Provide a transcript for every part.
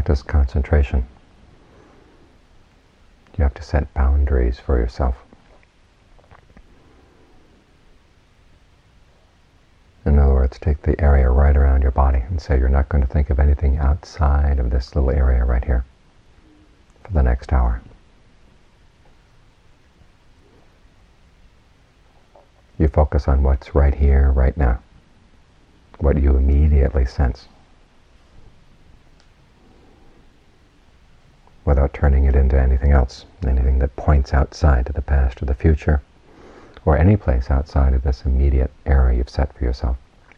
practice concentration, you have to set boundaries for yourself. In other words, take the area right around your body and say you're not going to think of anything outside of this little area right here for the next hour. You focus on what's right here, right now, what you immediately sense, without turning it into anything else, anything that points outside to the past or the future, or any place outside of this immediate area you've set for yourself.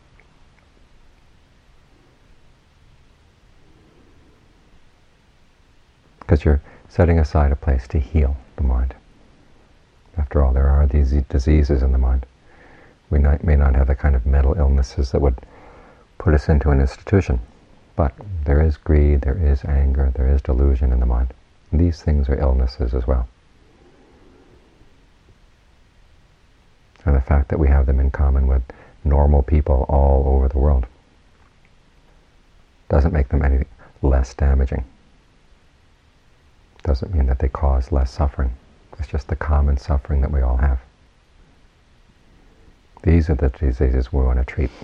Because you're setting aside a place to heal the mind. After all, there are these diseases in the mind. We may not have the kind of mental illnesses that would put us into an institution, but there is greed, there is anger, there is delusion in the mind. And these things are illnesses as well. And the fact that we have them in common with normal people all over the world doesn't make them any less damaging. Doesn't mean that they cause less suffering. It's just the common suffering that we all have. These are the diseases we want to treat.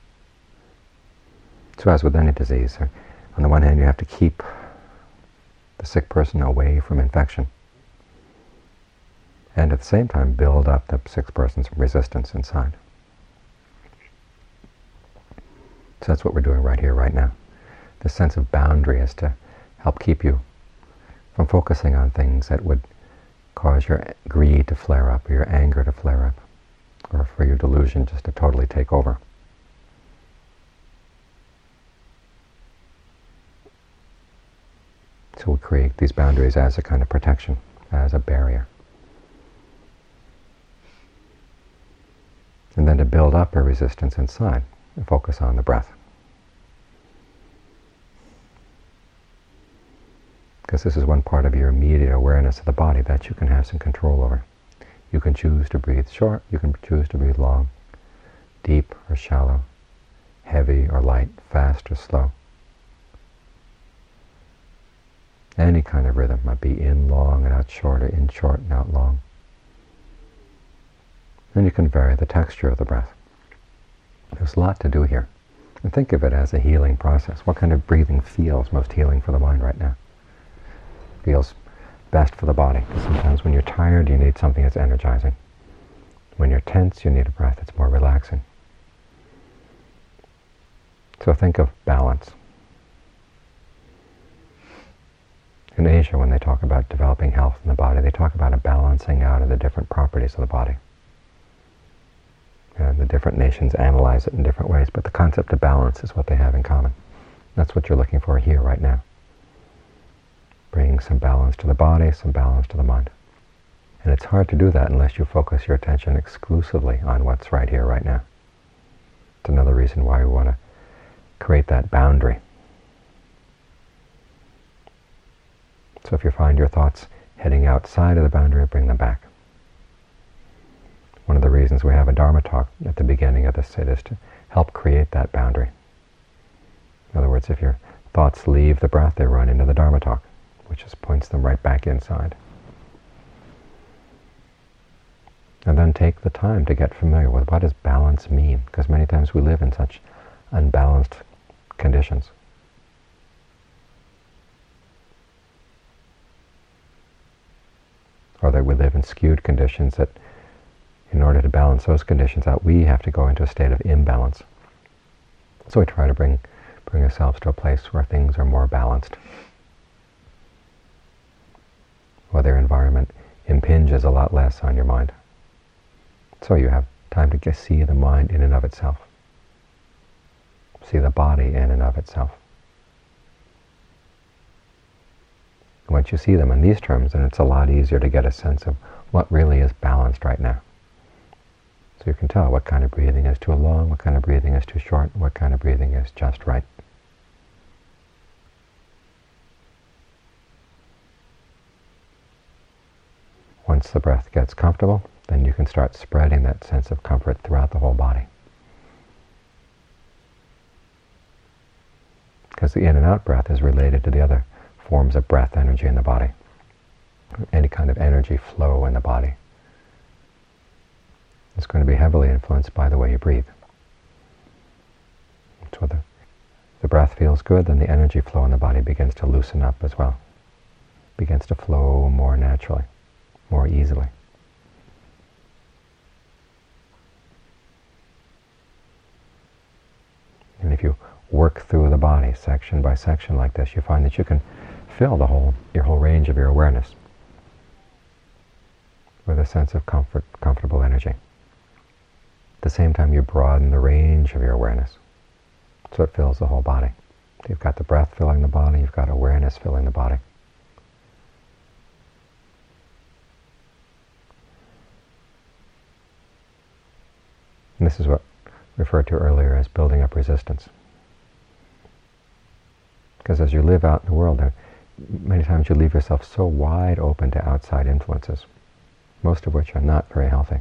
So as with any disease, on the one hand you have to keep the sick person away from infection, and at the same time build up the sick person's resistance inside. So that's what we're doing right here, right now. The sense of boundary is to help keep you from focusing on things that would cause your greed to flare up, or your anger to flare up, or for your delusion just to totally take over. So we create these boundaries as a kind of protection, as a barrier. And then to build up a resistance inside, and focus on the breath. Because this is one part of your immediate awareness of the body that you can have some control over. You can choose to breathe short, you can choose to breathe long, deep or shallow, heavy or light, fast or slow. Any kind of rhythm might be in long and out short, or in short and out long. And you can vary the texture of the breath. There's a lot to do here. And think of it as a healing process. What kind of breathing feels most healing for the mind right now? Feels best for the body. Because sometimes when you're tired, you need something that's energizing. When you're tense, you need a breath that's more relaxing. So think of balance. In Asia, when they talk about developing health in the body, they talk about a balancing out of the different properties of the body. And the different nations analyze it in different ways, but the concept of balance is what they have in common. That's what you're looking for here right now. Bringing some balance to the body, some balance to the mind. And it's hard to do that unless you focus your attention exclusively on what's right here, right now. It's another reason why we want to create that boundary. So if you find your thoughts heading outside of the boundary, bring them back. One of the reasons we have a Dharma talk at the beginning of this sit is to help create that boundary. In other words, if your thoughts leave the breath, they run into the Dharma talk, which just points them right back inside. And then take the time to get familiar with what does balance mean, because many times we live in such unbalanced conditions. Or that we live in skewed conditions that in order to balance those conditions out, we have to go into a state of imbalance. So we try to bring ourselves to a place where things are more balanced, where their environment impinges a lot less on your mind. So you have time to see the mind in and of itself, see the body in and of itself. Once you see them in these terms, then it's a lot easier to get a sense of what really is balanced right now. So you can tell what kind of breathing is too long, what kind of breathing is too short, what kind of breathing is just right. Once the breath gets comfortable, then you can start spreading that sense of comfort throughout the whole body. Because because the in and out breath is related to the other forms of breath energy in the body. Any kind of energy flow in the body is going to be heavily influenced by the way you breathe. So the breath feels good, then the energy flow in the body begins to loosen up as well. Begins to flow more naturally, more easily. And if you work through the body section by section like this, you find that you can fill your whole range of your awareness with a sense of comfortable energy. At the same time, you broaden the range of your awareness, so it fills the whole body. You've got the breath filling the body, you've got awareness filling the body. And this is what we referred to earlier as building up resistance. Because as you live out in the world, many times you leave yourself so wide open to outside influences, most of which are not very healthy.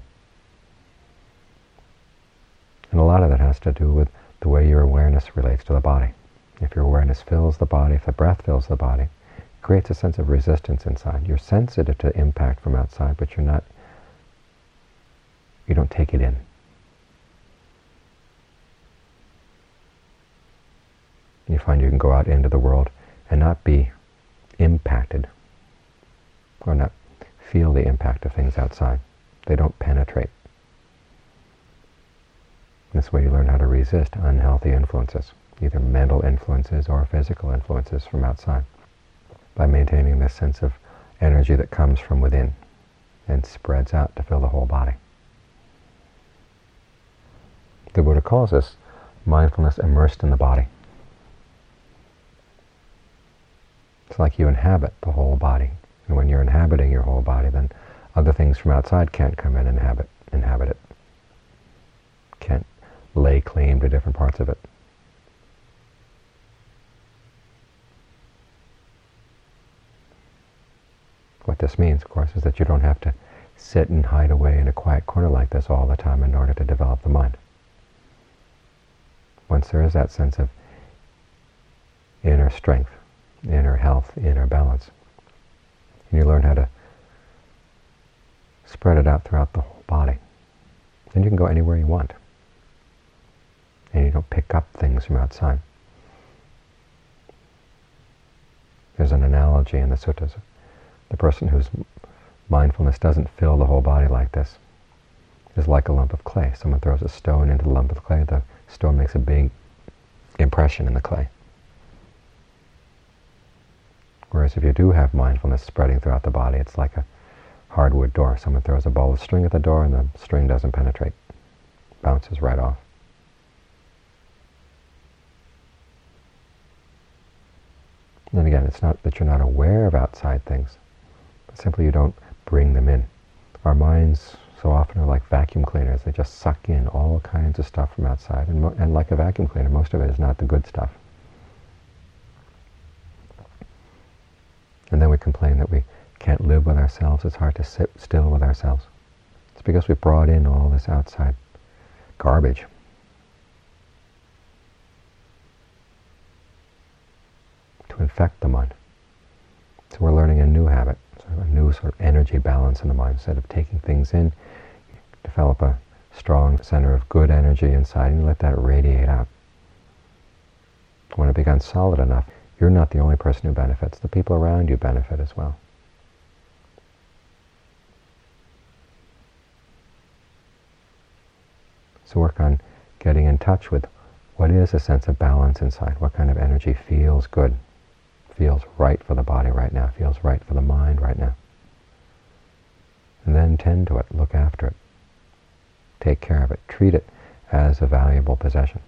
And a lot of that has to do with the way your awareness relates to the body. If your awareness fills the body, if the breath fills the body, it creates a sense of resistance inside. You're sensitive to impact from outside, but you don't take it in. You find you can go out into the world and not be impacted, or not feel the impact of things outside. They don't penetrate. This way you learn how to resist unhealthy influences, either mental influences or physical influences from outside, by maintaining this sense of energy that comes from within and spreads out to fill the whole body. The Buddha calls this mindfulness immersed in the body. It's like you inhabit the whole body. And when you're inhabiting your whole body, then other things from outside can't come in and inhabit it. Can't lay claim to different parts of it. What this means, of course, is that you don't have to sit and hide away in a quiet corner like this all the time in order to develop the mind. Once there is that sense of inner strength, inner health, inner balance, and you learn how to spread it out throughout the whole body, then you can go anywhere you want. And you don't pick up things from outside. There's an analogy in the suttas. The person whose mindfulness doesn't fill the whole body like this is like a lump of clay. Someone throws a stone into the lump of clay, the stone makes a big impression in the clay. Whereas if you do have mindfulness spreading throughout the body, it's like a hardwood door. Someone throws a ball of string at the door and the string doesn't penetrate. Bounces right off. And again, it's not that you're not aware of outside things, but simply you don't bring them in. Our minds so often are like vacuum cleaners. They just suck in all kinds of stuff from outside. And like a vacuum cleaner, most of it is not the good stuff. And then we complain that we can't live with ourselves. It's hard to sit still with ourselves. It's because we brought in all this outside garbage. To infect the mind. So we're learning a new habit, a new sort of energy balance in the mind. Instead of taking things in, you develop a strong center of good energy inside and let that radiate out. When it becomes solid enough, you're not the only person who benefits. The people around you benefit as well. So work on getting in touch with what is a sense of balance inside. What kind of energy feels good, feels right for the body right now, feels right for the mind right now. And then tend to it, look after it, take care of it, treat it as a valuable possession.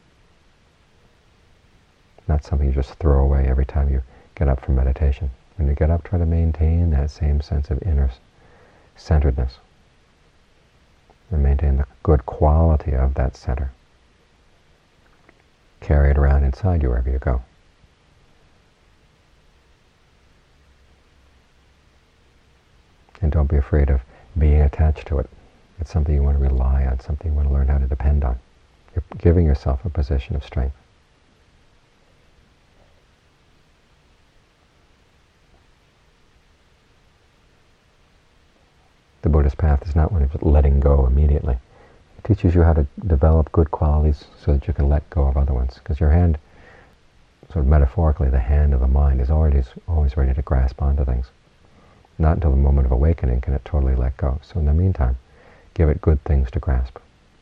Not something you just throw away every time you get up from meditation. When you get up, try to maintain that same sense of inner centeredness and maintain the good quality of that center. Carry it around inside you wherever you go. And don't be afraid of being attached to it. It's something you want to rely on, something you want to learn how to depend on. You're giving yourself a position of strength. of letting go immediately. It teaches you how to develop good qualities so that you can let go of other ones. Because your hand, sort of metaphorically, the hand of the mind is always ready to grasp onto things. Not until the moment of awakening can it totally let go. So in the meantime, give it good things to grasp.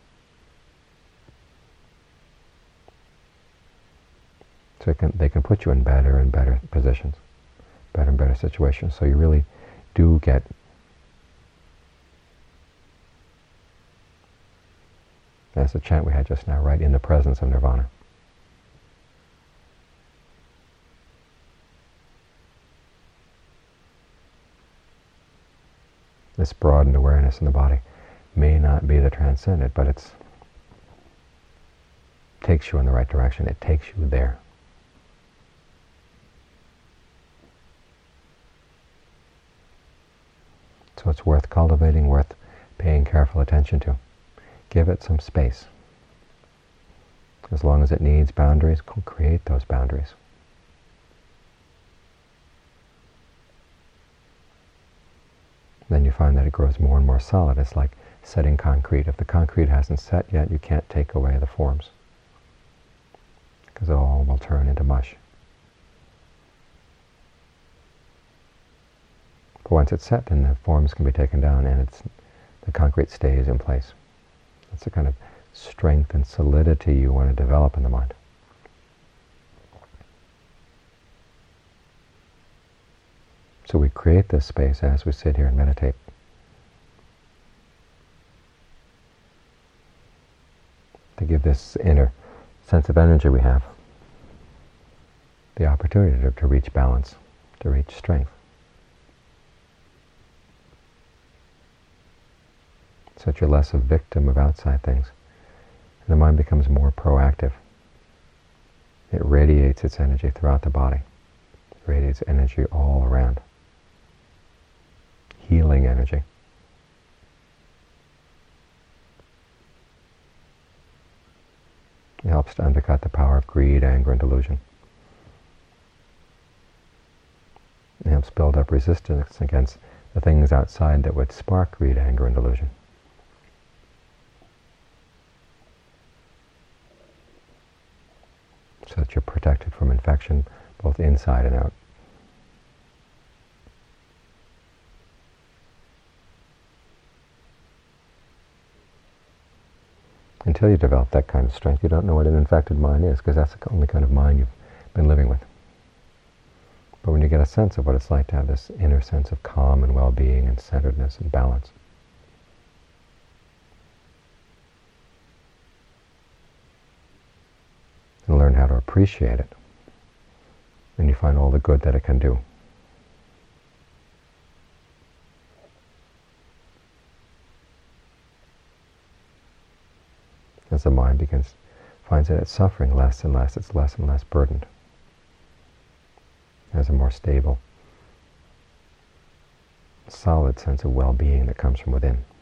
So they can put you in better and better positions, better and better situations. So you really do get that's the chant we had just now, right in the presence of nirvana. This broadened awareness in the body may not be the transcendent, but it takes you in the right direction. It takes you there. So it's worth cultivating, worth paying careful attention to. Give it some space. As long as it needs boundaries, create those boundaries. Then you find that it grows more and more solid. It's like setting concrete. If the concrete hasn't set yet, you can't take away the forms, because it all will turn into mush. But once it's set, then the forms can be taken down and the concrete stays in place. That's the kind of strength and solidity you want to develop in the mind. So we create this space as we sit here and meditate. To give this inner sense of energy we have the opportunity to reach balance, to reach strength. So that you're less a victim of outside things. And the mind becomes more proactive. It radiates its energy throughout the body. It radiates energy all around. Healing energy. It helps to undercut the power of greed, anger, and delusion. It helps build up resistance against the things outside that would spark greed, anger, and delusion. So that you're protected from infection both inside and out. Until you develop that kind of strength, you don't know what an infected mind is, because that's the only kind of mind you've been living with. But when you get a sense of what it's like to have this inner sense of calm and well-being and centeredness and balance, and learn how to appreciate it, then you find all the good that it can do. As the mind finds that it's suffering less and less, it's less and less burdened. It has a more stable, solid sense of well-being that comes from within.